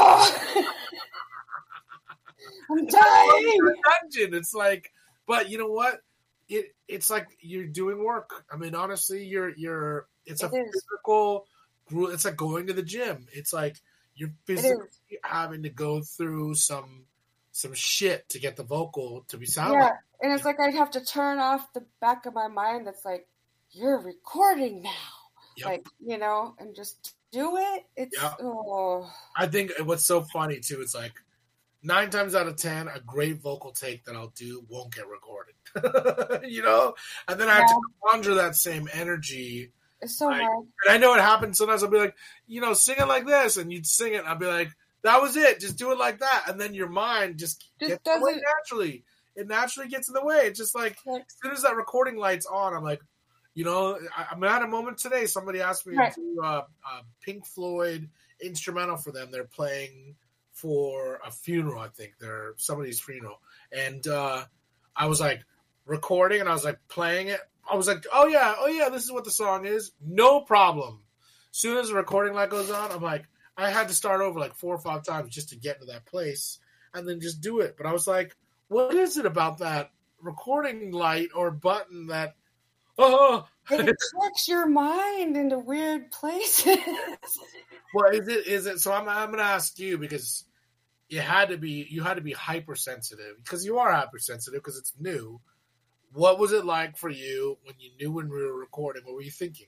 I'm dying. dungeon. It's like, but you know what? It it's like you're doing work. I mean, honestly, you're you're. It's a It is. physical. gru- It's like going to the gym. It's like you're physically having to go through some some shit to get the vocal to be sounding. Yeah, and it's like I'd have to turn off the back of my mind that's like, you're recording now. Yep. Like, you know, and just do it. It's, Yeah. oh. I think what's so funny too, it's like nine times out of ten, a great vocal take that I'll do won't get recorded. You know? And then I have to conjure that same energy. It's so Like, hard. And I know it happens sometimes. I'll be like, you know, sing it like this, and you'd sing it, and I'll be like, that was it. Just do it like that. And then your mind just, Just gets in the way doesn't- naturally. It naturally gets in the way. It's just like, Like, as soon as that recording light's on, I'm like, you know, I, I'm at a moment today. Somebody asked me Right. to do a, a Pink Floyd instrumental for them. They're playing for a funeral, I think. They're somebody's funeral. And uh, I was like recording, and I was like playing it. I was like, oh yeah, oh yeah, this is what the song is. No problem. As soon as the recording light goes on, I'm like, I had to start over like four or five times just to get to that place and then just do it. But I was like, what is it about that recording light or button that, oh, It tricks your mind into weird places. well, is it, is it, so I'm, I'm going to ask you because you had to be, you had to be hypersensitive because you are hypersensitive because it's new. What was it like for you when you knew when we were recording? What were you thinking?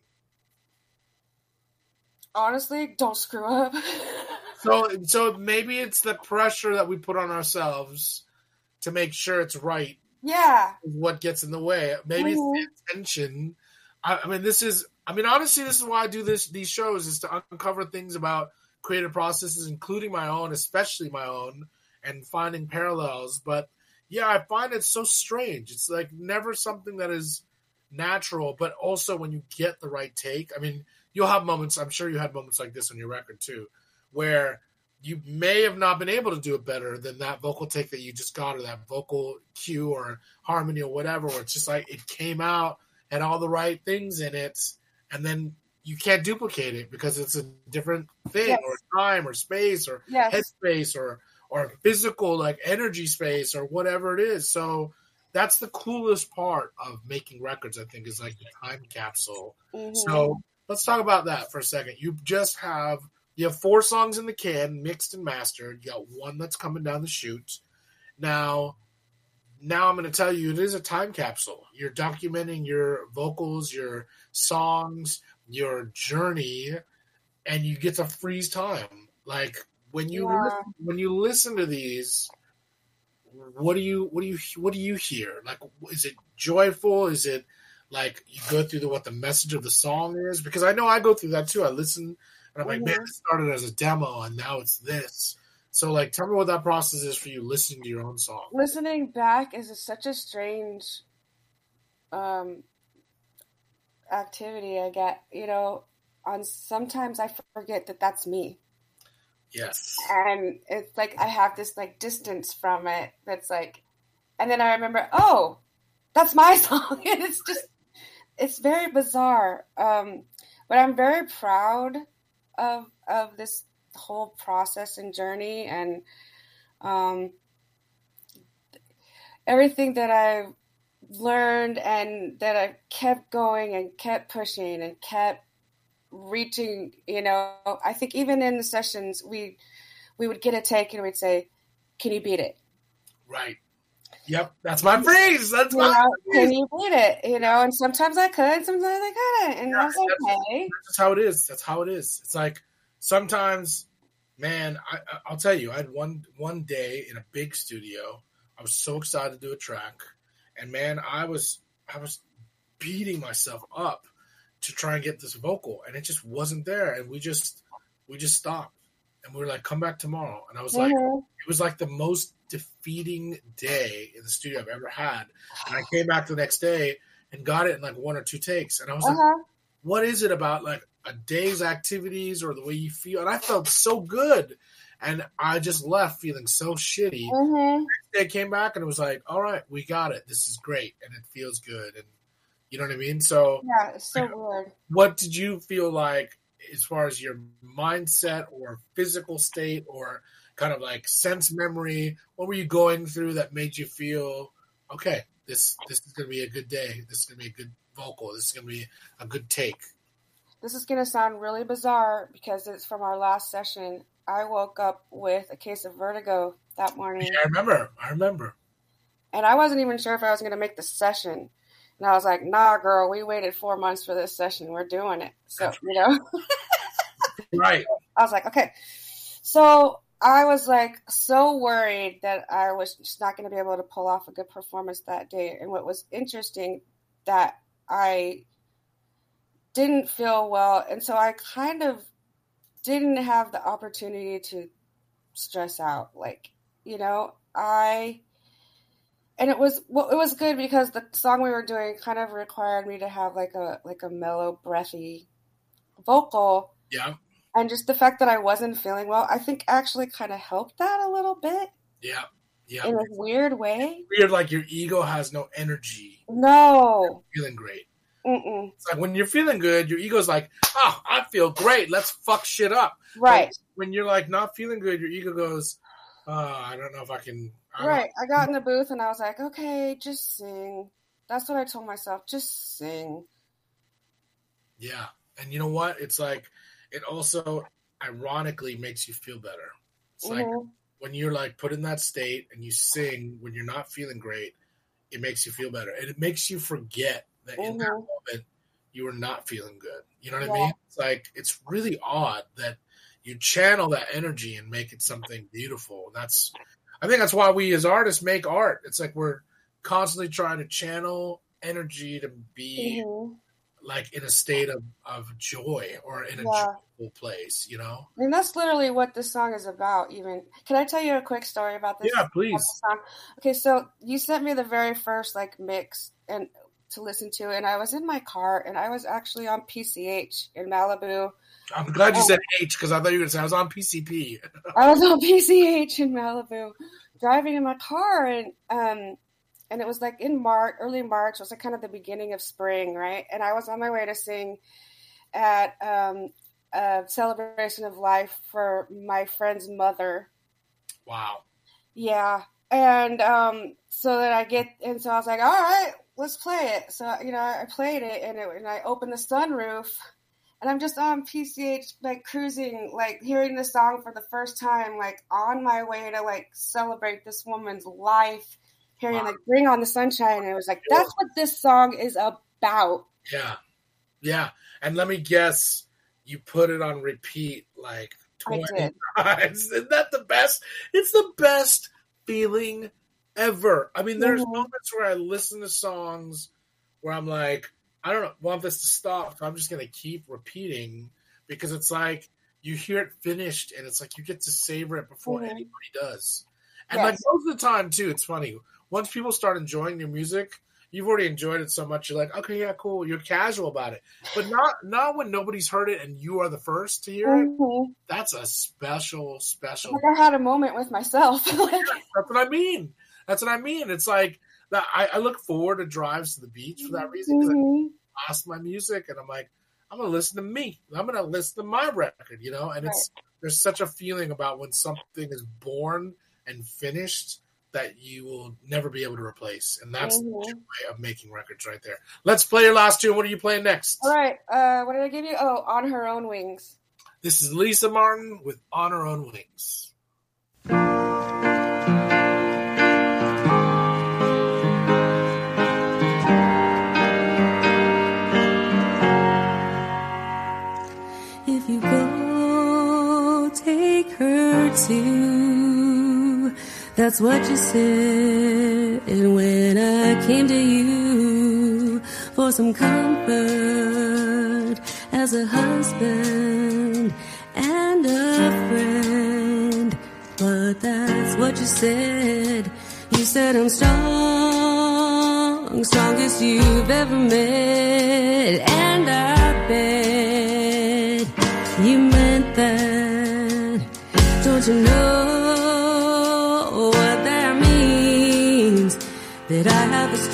Honestly, don't screw up. So, so maybe it's the pressure that we put on ourselves to make sure it's right. Yeah. Is what gets in the way. Maybe Mhm. it's the intention. I, I mean, this is. I mean, honestly, this is why I do this. These shows is to uncover things about creative processes, including my own, especially my own, and finding parallels. But yeah, I find it so strange. It's like never something that is natural, but also when you get the right take. I mean, you'll have moments. I'm sure you had moments like this on your record too, where you may have not been able to do it better than that vocal take that you just got, or that vocal cue or harmony or whatever, where it's just like it came out, had all the right things in it, and then you can't duplicate it because it's a different thing, Yes. or time or space or Yes. headspace or or physical like energy space or whatever it is. So that's the coolest part of making records, I think, is like the time capsule. Mhm. So let's talk about that for a second. You just have you have four songs in the can, mixed and mastered. You got one that's coming down the chute. Now, now I'm going to tell you, it is a time capsule. You're documenting your vocals, your songs, your journey, and you get to freeze time. Like when you Yeah. listen, when you listen to these, what do you what do you what do you hear? Like, is it joyful? Is it like you go through the, what the message of the song is? Because I know I go through that too. I listen and I'm like, Mhm. man, it started as a demo and now it's this. So like, tell me what that process is for you listening to your own song. Listening back is a, such a strange um, activity. I get, you know, on sometimes I forget that that's me. Yes. And it's like I have this like distance from it that's like, and then I remember, oh, that's my song. And it's just, it's very bizarre. Um, but I'm very proud of of this whole process and journey, and um, everything that I've learned and that I kept going and kept pushing and kept reaching. You know, I think even in the sessions, we we would get a take and we'd say, "Can you beat it?" Right. Yep. That's my phrase. That's You my know, phrase. can you beat it? You know, and sometimes I could, sometimes I couldn't, and Yeah, that's okay. That's how it is. That's how it is. It's like sometimes, man, I, I- I'll tell you, I had one one day in a big studio. I was so excited to do a track, and man, I was I was beating myself up to try and get this vocal, and it just wasn't there. And we just we just stopped, and we were like, "Come back tomorrow." And I was like, Mhm. it was like the most defeating day in the studio I've ever had. And I came back the next day and got it in like one or two takes, and I was like, Uh-huh. what is it about like a day's activities or the way you feel? And I felt so good. And I just left feeling so shitty. Mhm. They came back and it was like, all right, we got it. This is great. And it feels good. And you know what I mean? So Yeah, it's so weird. what did you feel like as far as your mindset or physical state or kind of like sense memory? What were you going through that made you feel, okay, this, this is going to be a good day. This is going to be a good vocal. This is going to be a good take. This is going to sound really bizarre because it's from our last session. I woke up with a case of vertigo that morning, Yeah, I remember. I remember. and I wasn't even sure if I was going to make the session. And I was like, nah, girl, we waited four months for this session. We're doing it. So, you know, Right. I was like, okay. So I was like so worried that I was just not going to be able to pull off a good performance that day. And what was interesting that I didn't feel well. And so I kind of didn't have the opportunity to stress out. Like, you know, I, and it was, well, it was good because the song we were doing kind of required me to have like a, like a mellow, breathy vocal. Yeah. And just the fact that I wasn't feeling well, I think actually kind of helped that a little bit Yeah. Yeah. in a weird way. Weird, like your ego has no energy. No. Feeling great. Mm-mm. It's like when you're feeling good, your ego's like, oh, I feel great. Let's fuck shit up. Right. But when you're like not feeling good, your ego goes, oh, I don't know if I can. I right. I got in the booth and I was like, okay, just sing. That's what I told myself. Just sing. Yeah. And you know what? It's like, it also ironically makes you feel better. It's like Mm-hmm. when you're like put in that state and you sing when you're not feeling great, it makes you feel better. And it makes you forget that in that Mhm. moment you were not feeling good. You know what Yeah. I mean? It's like, it's really odd that you channel that energy and make it something beautiful. And that's, I think that's why we as artists make art. It's like we're constantly trying to channel energy to be Mm-hmm. like in a state of, of joy or in a Yeah. joyful place, you know? I mean, that's literally what this song is about. Even can I tell you a quick story about this? Yeah, about please. this song? Okay, so you sent me the very first like mix and to listen to, and I was in my car, and I was actually on P C H in Malibu. I'm glad you Oh. said H because I thought you were going to say I was on P C P. I was on P C H in Malibu, driving in my car, and um, and it was like in March, early March. It was like kind of the beginning of spring, right? And I was on my way to sing at um, a celebration of life for my friend's mother. Wow. Yeah, and um, so then I get, and so I was like, all right, let's play it. So you know, I played it, and it, and I opened the sunroof. And I'm just on P C H, like cruising, like hearing the song for the first time, like on my way to like celebrate this woman's life, hearing Wow. like Bring on the Sunshine. And it was like, that's what this song is about. Yeah. Yeah. And let me guess, you put it on repeat like I twenty did. times. Isn't that the best? It's the best feeling ever. I mean, there's Mhm. moments where I listen to songs where I'm like, I don't want this to stop. I'm just going to keep repeating because it's like you hear it finished and it's like you get to savor it before Mhm. anybody does. And Yes. like most of the time, too, it's funny. Once people start enjoying your music, you've already enjoyed it so much. You're like, okay, yeah, cool. You're casual about it. But not, not when nobody's heard it and you are the first to hear it. Mhm. That's a special, special. Like I had a moment with myself. Like, That's what I mean. That's what I mean. It's like that. I, I look forward to drives to the beach for that reason because mhm. I lost my music and I'm like, I'm gonna listen to me. I'm gonna listen to my record, you know. And it's there's such a feeling about when something is born and finished that you will never be able to replace, and that's Mhm. the joy of making records right there. Let's play your last two. What are you playing next? All right. Uh, what did I give you? Oh, On Her Own Wings. This is Lisa Martin with On Her Own Wings. If you go, take her too. That's what you said when I came to you for some comfort as a husband and a friend. But that's what you said. You said I'm strong, strongest you've ever met, and I bet you meant that. Don't you know what that means? That I have the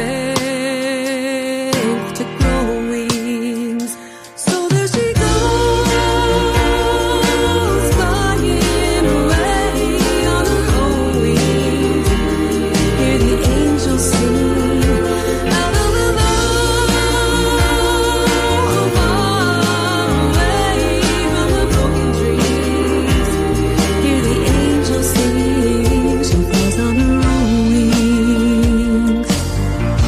strength to grow wings. So there she goes, flying away on her own wings. Hear the angels sing out of the love, far away from the broken dreams. Hear the angels sing, she flies on her own wings.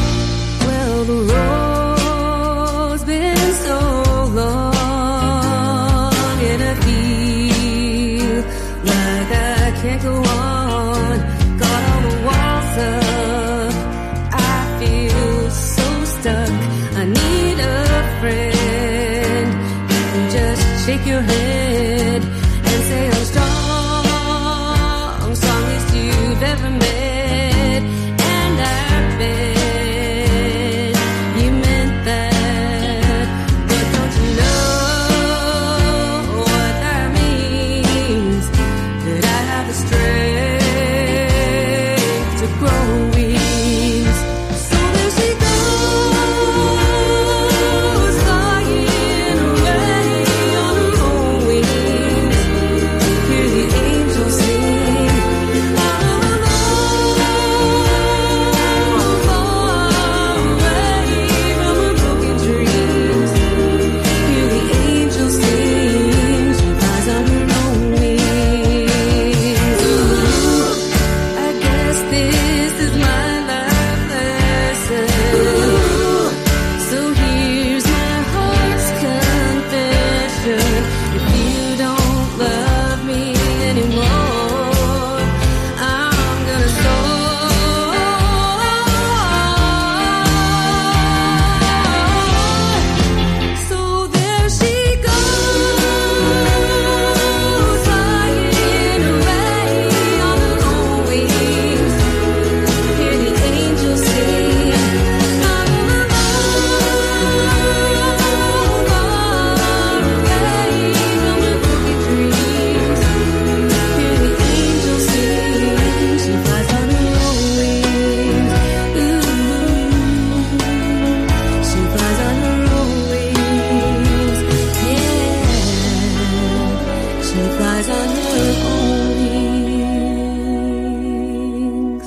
wings.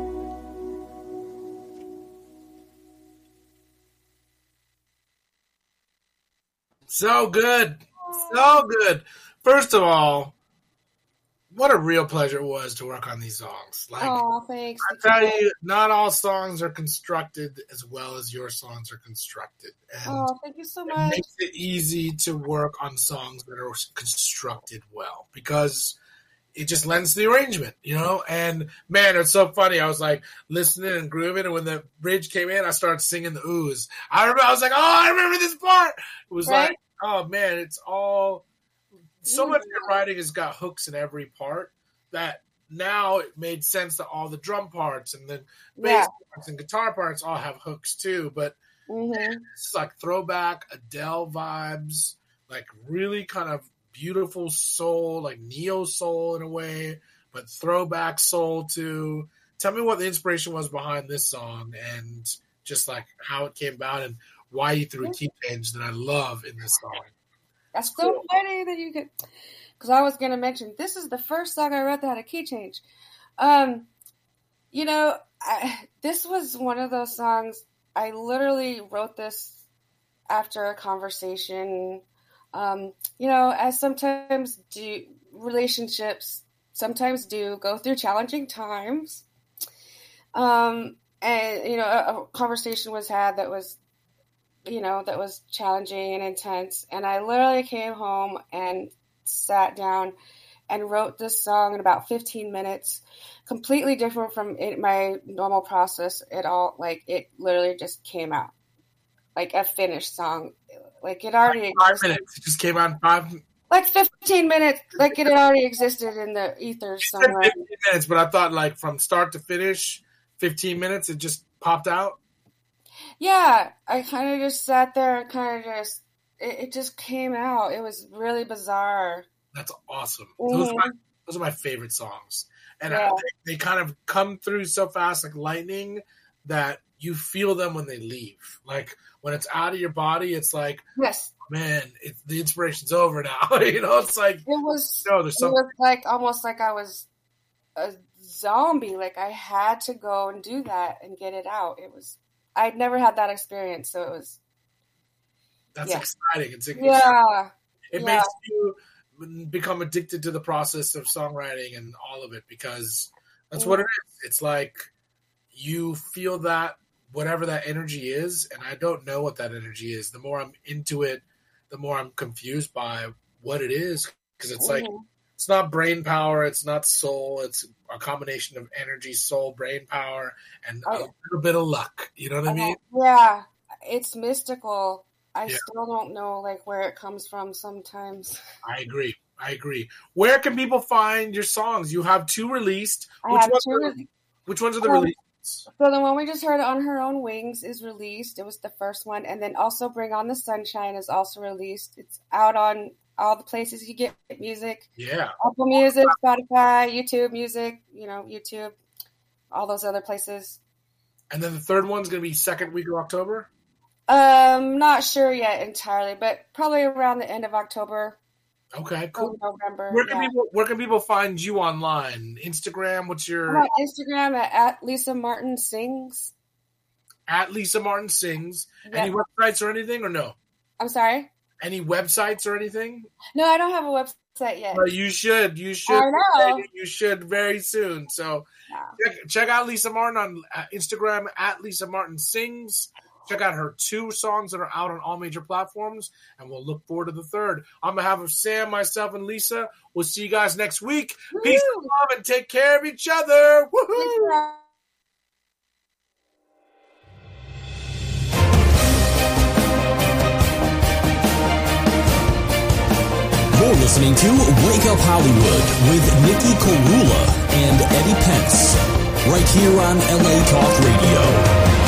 So good. So good. First of all, what a real pleasure it was to work on these songs. Like, Oh, thanks. I tell you, not all songs are constructed as well as your songs are constructed. And Oh, thank you so it much. makes it easy to work on songs that are constructed well because it just lends to the arrangement, you know? And man, it's so funny. I was like listening and grooving, and when the bridge came in, I started singing the ooze. I remember, I was like, oh, I remember this part. It was Right? like, oh man, it's all so much of your writing has got hooks in every part that now it made sense that all the drum parts and the bass Yeah. parts and guitar parts all have hooks too. But Mm-hmm. it's like throwback Adele vibes, like really kind of beautiful soul, like neo soul in a way, but throwback soul too. Tell me what the inspiration was behind this song and just like how it came about and why you threw a key change that I love in this song. That's so funny that you could, because I was going to mention this is the first song I wrote that had a key change. Um, you know, I, this was one of those songs. I literally wrote this after a conversation. Um, you know, as sometimes do relationships sometimes do go through challenging times. Um, and you know, a, a conversation was had that was. you know, that was challenging and intense. And I literally came home and sat down and wrote this song in about fifteen minutes, completely different from it, my normal process at all. Like, it literally just came out like a finished song. Like, it already Five existed. minutes. It just came out in five Like fifteen minutes, like it had already existed in the ether somewhere. fifteen minutes, but I thought like from start to finish, fifteen minutes, it just popped out. Yeah, I kind of just sat there and kind of just, it, it just came out. It was really bizarre. That's awesome. Those, are Mhm. my, those are my favorite songs. And Yeah. I, they, they kind of come through so fast like lightning that you feel them when they leave. Like when it's out of your body, it's like, Yes, man, it, the inspiration's over now. You know, it's like, it was. no, there's It something. was like almost like I was a zombie. Like I had to go and do that and get it out. It was. I'd never had that experience, so it was. That's yeah. exciting. It's, Yeah, it yeah. makes you become addicted to the process of songwriting and all of it because that's what it is. It's like you feel that whatever that energy is, and I don't know what that energy is. The more I'm into it, the more I'm confused by what it is because it's like Mhm. it's not brain power, it's not soul, it's a combination of energy, soul, brain power, and a Oh. little bit of luck. You know what I mean? Yeah, it's mystical. I Yeah. still don't know like where it comes from sometimes. I agree. I agree. Where can people find your songs? You have two released. I Which have ones two. are, re- which ones are the Um, releases? So the one we just heard, On Her Own Wings, is released. It was the first one, and then also Bring On the Sunshine is also released. It's out on all the places you get music: Yeah. Apple Music, Spotify, YouTube Music. You know, YouTube, all those other places. And then the third one's going to be second week of October? Um, not sure yet entirely, but probably around the end of October, Okay, or cool. November. Where can yeah. people where can people find you online? Instagram, what's I'm your on Instagram at, at Lisa Martin Sings. at Lisa Martin Sings? Yeah. Any websites or anything or no? I'm sorry. Any websites or anything? No, I don't have a website yet. Well, you should. You should. I know. You should very soon. So Yeah. check, check out Lisa Martin on uh, Instagram at Lisa Martin Sings. Check out her two songs that are out on all major platforms, and we'll look forward to the third. On behalf of Sam, myself, and Lisa, we'll see you guys next week. Peace Woohoo! and love, and take care of each other. Woohoo! Thanks, You're listening to Wake Up Hollywood with Nikki Korula and Eddie Pence, right here on L A Talk Radio.